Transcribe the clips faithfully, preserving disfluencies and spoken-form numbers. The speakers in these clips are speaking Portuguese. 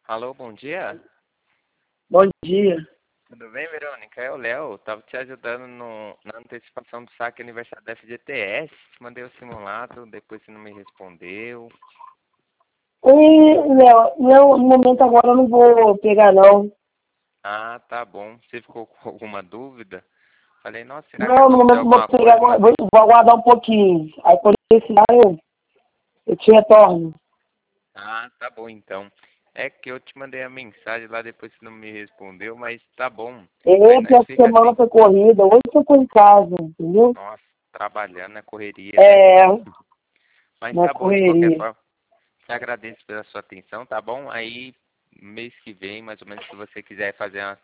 Alô, bom dia. Bom dia. Tudo bem, Verônica? É o Léo. Tava te ajudando no, na antecipação do saque aniversário da F G T S. Mandei o simulado, depois você não me respondeu. Oi, Léo, não, no momento agora eu não vou pegar, não. Ah, tá bom. Você ficou com alguma dúvida? Falei, nossa, será que Não, no aconteceu momento não vou alguma pegar, coisa? agora, Mas vou, vou aguardar um pouquinho. Aí quando precisar eu, eu te retorno. ah, tá bom então. É que eu te mandei a mensagem lá, depois você não me respondeu, mas tá bom. Aí É, porque nós a fica semana assim, foi corrida, hoje eu tô em casa, entendeu? nossa, trabalhando na correria, né? É, Mas na tá bom de qualquer correria. forma. Te agradeço pela sua atenção, tá bom? Aí, mês que vem, mais ou menos, se você quiser fazer uma,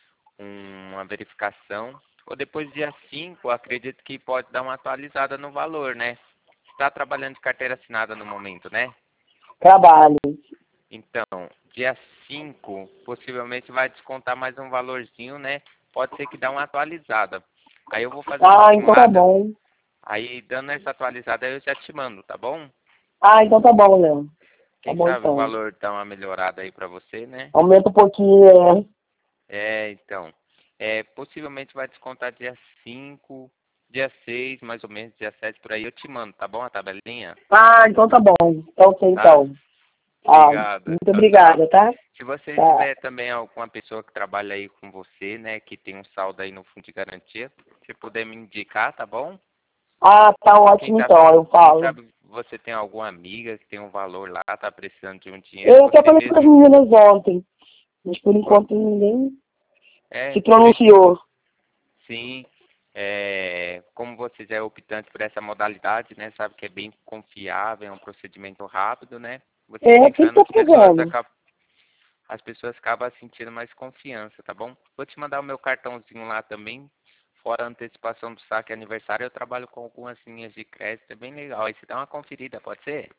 uma verificação, ou depois dia cinco, acredito que pode dar uma atualizada no valor, né? Está trabalhando de carteira assinada no momento, né? Trabalho. Então, dia cinco, possivelmente vai descontar mais um valorzinho, né? Pode ser que dá uma atualizada. Aí eu vou fazendo um Ah, então tá simulado, bom. aí dando essa atualizada eu já te mando, tá bom? Ah, então tá bom, Léo. Tá Quem bom sabe o então. valor dá uma melhorada aí pra você, né? Aumenta um pouquinho, é. É, então. É, possivelmente vai descontar dia cinco, dia seis, mais ou menos, dia sete por aí. Eu te mando, tá bom? A tabelinha? Ah, então tá bom. Então ok, Tá? então. Ah, Obrigado. muito Tchau, tchau. obrigada, tá? Se você Tá. tiver também alguma pessoa que trabalha aí com você, né, que tem um saldo aí no fundo de garantia, se puder me indicar, tá bom? Ah, tá Quem ótimo sabe, então, eu quem falo. sabe você tem alguma amiga que tem um valor lá, tá precisando de um dinheiro, Eu até você falei com as mesmo. meninas ontem, mas por enquanto ninguém É, se por pronunciou. sim, é, como você já é optante por essa modalidade, né, sabe que é bem confiável, é um procedimento rápido, né? Você É, quem indicando, tá as pessoas pegando? acabam, as pessoas acabam sentindo mais confiança, tá bom? Vou te mandar o meu cartãozinho lá também. Fora a antecipação do saque aniversário, eu trabalho com algumas linhas de crédito, é bem legal. Aí você dá uma conferida, pode ser?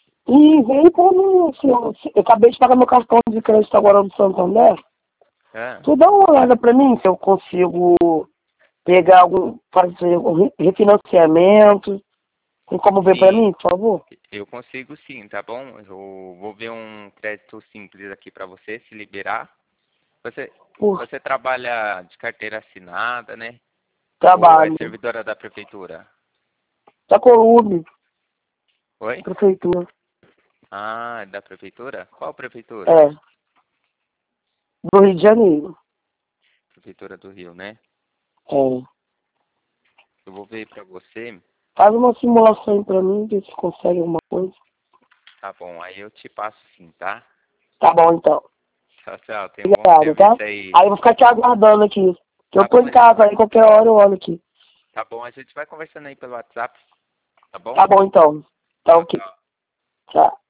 E vem como, assim, eu, eu acabei de pagar meu cartão de crédito agora no Santander. Ah, Tu dá uma olhada pra mim se eu consigo pegar algum, fazer um re- refinanciamento. Tem como ver pra sim, mim, por favor? eu consigo sim, tá bom? Eu vou ver um crédito simples aqui para você, se liberar. Você, Por você trabalha de carteira assinada, né? Ou é trabalho. servidora da prefeitura? Da Colube, Oi? prefeitura. Ah, é da prefeitura? Qual prefeitura? É, do Rio de Janeiro. Prefeitura do Rio, né? É. Eu vou ver pra você. Faz uma simulação aí pra mim, ver se consegue alguma coisa. Tá bom, aí eu te passo sim, tá? Tá bom, então. Tchau, tchau. Tenha um bom Obrigado, tá? serviço aí. Aí eu vou ficar te aguardando aqui. Que eu Tá tô bom, em a gente casa, vai. aí qualquer hora eu olho aqui. Tá bom, a gente vai conversando aí pelo WhatsApp, tá bom? Tá bom, então. Tá Tchau, ok. tchau. Tchau.